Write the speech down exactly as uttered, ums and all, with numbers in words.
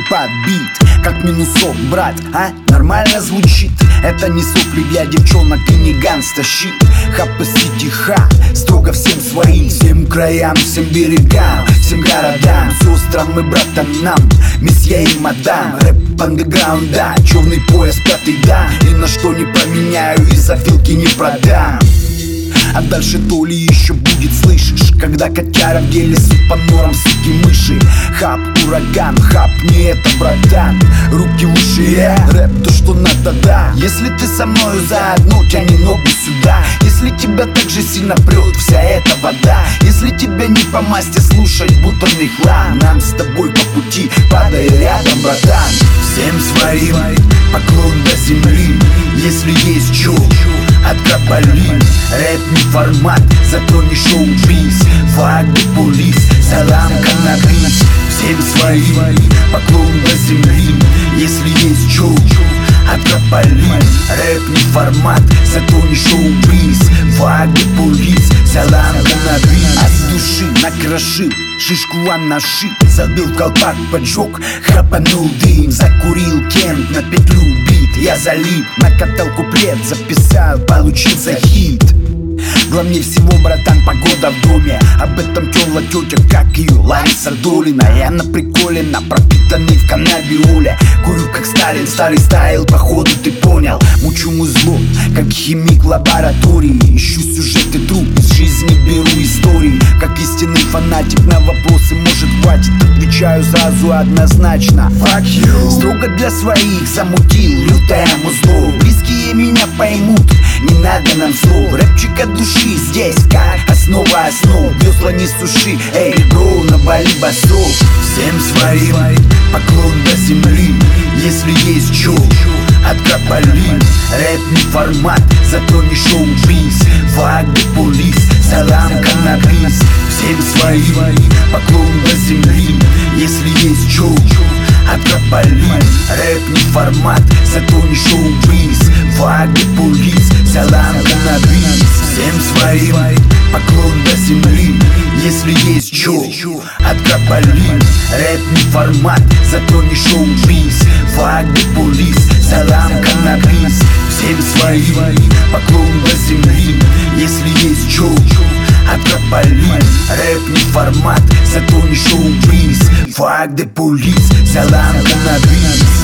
под бит. Как минусок, брат, а? Нормально звучит. Это не сопли для девчонок и не ганста щит. Хапа сити ха, строго всем своим, всем краям, всем берегам, всем городам, сестрам и братанам, месье и мадам. Рэп андеграунда, черный пояс, пятый дан. Ни на что не променяю и за филки не продам. А дальше то ли еще будет, слышишь? Когда котяра в деле суд по норам, суки мыши. Хап, ураган, хап, не это, братан. Руки в уши, я рэп, то что надо, да. Если ты со мною заодно, тяни ногу сюда. Если тебя так же сильно прет вся эта вода. Если тебя не по масти слушать бутерный хлам, нам с тобой по пути, падай рядом, братан. Всем своим поклон до земли. Если есть чё, откропали. Рэп не формат, зато не шоу-биз. Фак да полис, салам каннабис. Всем своим поклон до земли. Если есть чё, откропали. Рэп не формат, зато не шоу-биз. Фак да полис, салам каннабис. От души накрошил, шишку анаши. Забил в колпак, поджег, хапанул дым. Закурил кент на петлю бит. Я залип, накатал куплет, записал, получился хит. Главнее всего, братан, погода в доме. Об этом тёрла тётя, как ее, Лариса Долина. Я на приколе, на пропитанный в каннабиоле. Курю как Сталин, старый стайл, походу ты понял. Мучу музло, как химик в лаборатории. Ищу сюжеты труп, из жизни беру истории. Как истинный фанатик, на вопросы может хватит. Отвечаю сразу однозначно. Fuck you. Строго для своих замутил, лютое музло. Близкие меня поймут, не надо нам слов. Рэпчик от души здесь, как основа основ. Весла не суши, эй, бро, на Бали басов. Всем своим поклон до земли. Если есть чё, откропали. Рэп не формат, зато не шоу-биз. Фак да полис, салам каннабис. Всем своим поклон до земли. Если есть чё, откропали. Рэп не формат, зато не шоу-биз. Фак да полис, салам каннабис. Всем своим поклон до земли. Если есть чё, откропали. Рэп не формат, зато не шоу-биз. Фак да полис, салам каннабис. Всем своим поклон до земли. Если есть чё, откропали. Рэп не формат, зато не шоу-биз. Фак да полис, салам каннабис.